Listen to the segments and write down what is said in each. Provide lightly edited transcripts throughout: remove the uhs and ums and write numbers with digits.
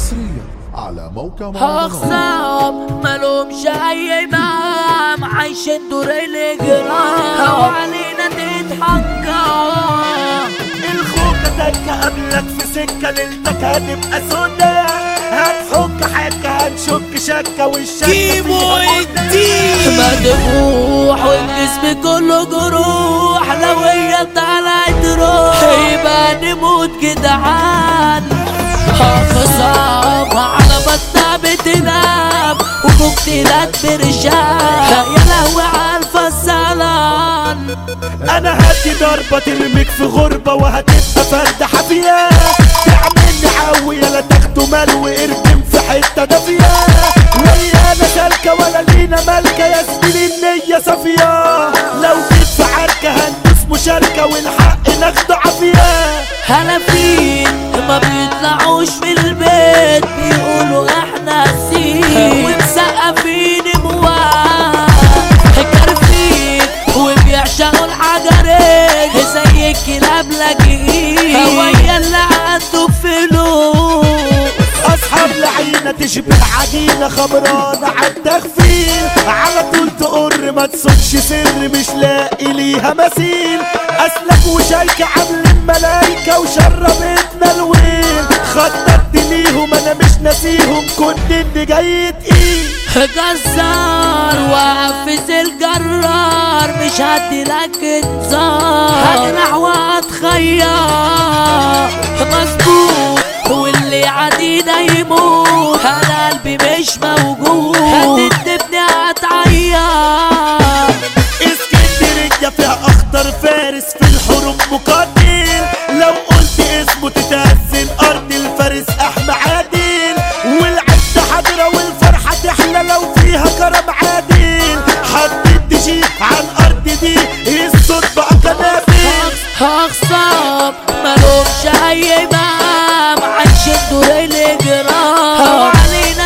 حصريا على موقع مهرجانات. اخصام مالهمش اي مقام، عايشين دور الاجرام وعلينا تتحكم. الخوجة دكة قبلك في سكة، ليلتك هتبقى سودا، هتحك حكة هتشك شكة والشكة كيمو الدين مدبوح والجسم كله جروح، لو هي طلعت روح يبقى نموت جدعان. اخصام على بطة بتنام وكوكتيلات برشام، يا لهوي عالفصلان. انا هدي ضربة ترميك في غربة وهتبقى فردة حافية، تعملني عوية لا تاخده مال واركن في حتة دافية، ويانا سالكة ولا لينا مالكة يا زميلي النية صافية، لو جيت في عركة هندوس مشاركة والحق ناخده عافية. هلافين ما بيطلعوش من البيت، بيقولوا احنا سين ومسقفين مواه كارفين وبيعشقوا الحجرين، زي الكلاب لاجئين هويا اللي عنده فلوس. اصحاب لعينة تشبه عجينة خمرانة عالتخفيل، على طول تقر ما تصدش سر مش لاقي ليها مثيل، اسلك وشايكة عاملين ملايكة وشربتنا الويل، خططت ليهم انا مش ناسيهم كنت اللي جاي تقيل. جزار وقفز الجرار مش هديلك انذار، هجرح واتخير مظبوط واللي عدينا يموت، انا قلبي مش موجود هتكتبني هتعير. اسكندرية فيها اخطر فارس في الحروب مقاتل، لو قلت اسمه تتهزن ارض الفارس احمى عادل، والعزة حاضرة والفرحة تحلى لو فيها كرم عادل، حطيت تجي عن ارض دي الصوت بقى قنابل. اخصام مالهمش اي مقام، عايشين دور الاجرام وعلينا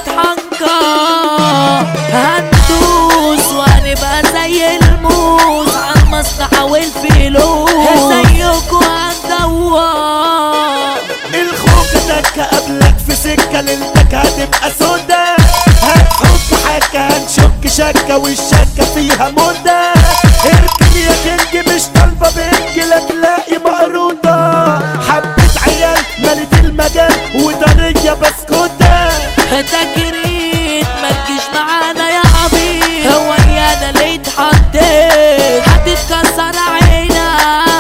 تتحكم، هندوس وهنبقى زي الموس عالمصلحة والفلوس، زيكوا هندور. الخوجة دكة قبلك في سكة، ليلتك هتبقى سودا، هتحك حكة هنشك شكة والشكة فيها مدة، اركن يا كينج مش طالبة بنج لا تلاقي مقروطة، حبة عيال مالت المجال وطرية بسكوتة. تجريت ما تجيش معانا يا عبيد، هو انا اللي اتحطيت هتتكسر عينا،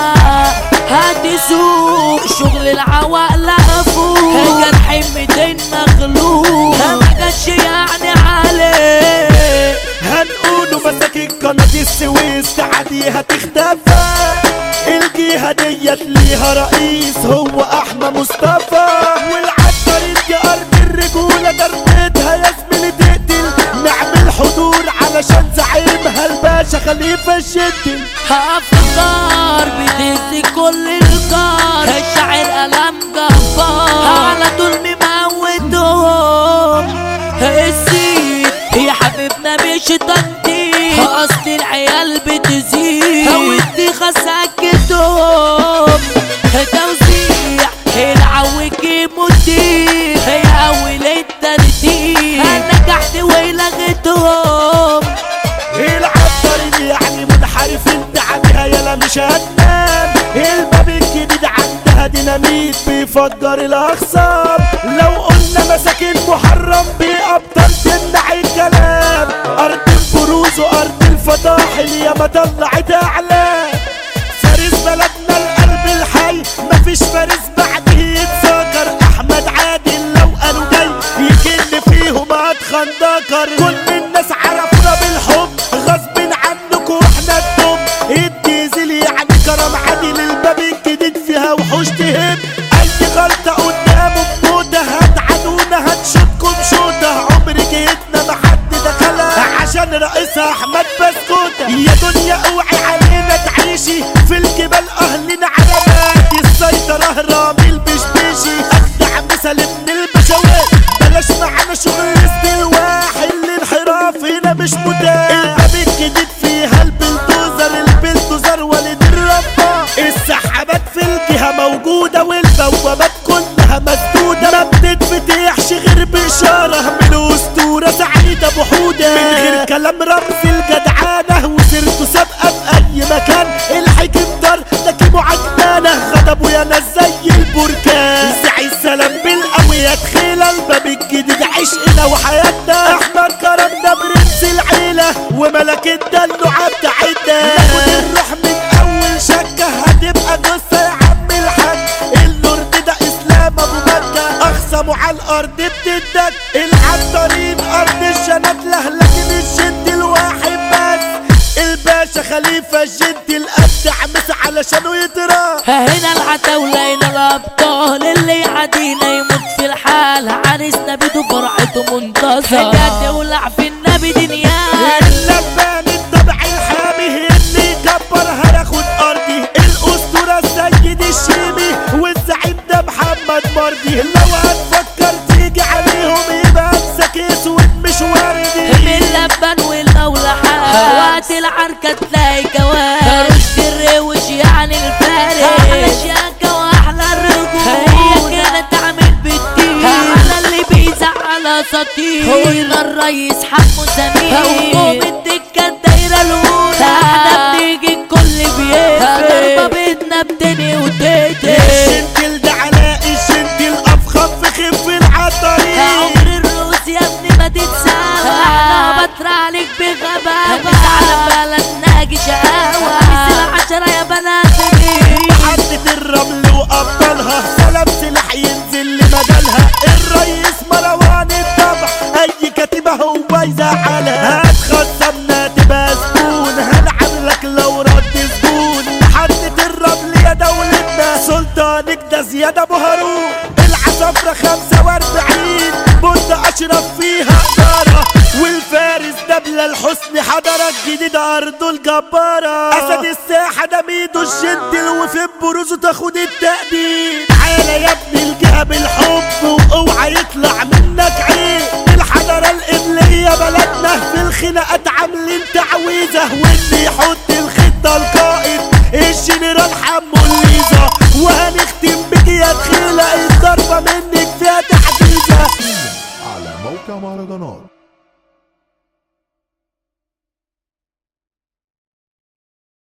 هتسوق شغل العوائل افوق، جرحي 200 مغلوب ما جاتش يعني عليه. هنقوله مساكين قناة السويس تعديها تختفى، الجهة ديت ليها رئيس هو احمى مصطفى، والعسكرية دي ارض الرجولة ضربتها يا زميلي تقتل، نعمل حضور علشان زعيمها الباشا خليفة الشدي. افكار بتهز كل الكار، الشاعر قلم جبار على طول مموتهم، السيد يا حبيبنا مش تنطيط، اصل العيال بتزيد ودي خسكتهم، توزيع العوج مدير هي اول الترتيب، نجحت ولغتهم. العطارين يعني منحرفين تعبها يلا مش هتنام، الباب الجديد عندها ديناميت بيفجر الاخصام، لو قلنا مساكين محرم بأبطال تمنع الكلام، ارض البروز وارض الفضاحل يا ما طلعت اعلام، فارس بلدنا القلب الحي مفيش فارس بعده يتذكر، احمد عادل لو قالوا جاي يكن فيهم هتخندكر، كل الناس عرفونا بالحب غصب عنكم واحنا الدم، الديزل يعني كرم عادل الباب الجديد فيها وحوش تهب، اي غلطة قدامه بموتة هتعادونا هتشوتكم شوطة، عمر جيتنا محد دخلها عشان رئيسها احمد بسكوتة، يا دنيا اوعي علينا تعيشي في الجبال اهلنا علامات، السيطرة رامي البشبيشي اجدع مثل من البشوات، بلاش معانا شغل استواح الانحراف. عظمه على الارض بتدك. العطارين ارض الجنات لهلكن الجد الواحد بس. الباشا خليفة الجد الابدع مس علشانه يترى. هنا العتاولة هنا الابطال اللي عادينا يموت في الحال. عريسنا بيده فرحته منتصر. هنا تولع في النبي دنيا. اللبان الطبع الحامي اللي يكبر هياخد ارضي. الاسطورة السيد الشيمي والزعيم ده محمد مرضي. لو هتفكر تيجي عليهم يبقى امسك اسود مش وردي. من اللبان والمولحة وقت العركة تلاقي جواب. رشد الروش يعني الفارس. احلى شياكة واحلى الرجول. هي كده تعمل بالدين على اللي بيزعل اساطير. هو الريس حمو سمير. وقوم الدكة الدايرة الاولى. احنا بنيجي الكل بيقفل. ضربة بيتنا بتني وتقتل. الشنتل ده علاء الشنتل افخم في خف العطارين. عمر الروس يا ابني ما تتساوى. احنا بطر عليك بغباوة. على بلدنا اجي شقاوة. مثل 10 يا بنات محطة الرمل وابطالها. سلام سلاح ينزل لمجالها. الريس مروان الطبع اي كتيبة هو يزعلها. هتخصمنا تبقى زبون. هنلعب لك لو رد زبون. محطة الرمل يا دولتنا سلطانك ده زيادة ابو هارون. العصفرة 45 بنت اشرف فيها ادارة. والفارس ده بلا الحسن حضرة جديدة ارضه الجبارة. اسد الساحة ده ميدو الجنتل وفي بروزه تاخد التقدير. تعالى يا ابني الجهة بالحب واوعى يطلع منك عيب. الحضارة القبلية بلدنا في الخناقات عاملين تعويذة. واللي يحط الخطة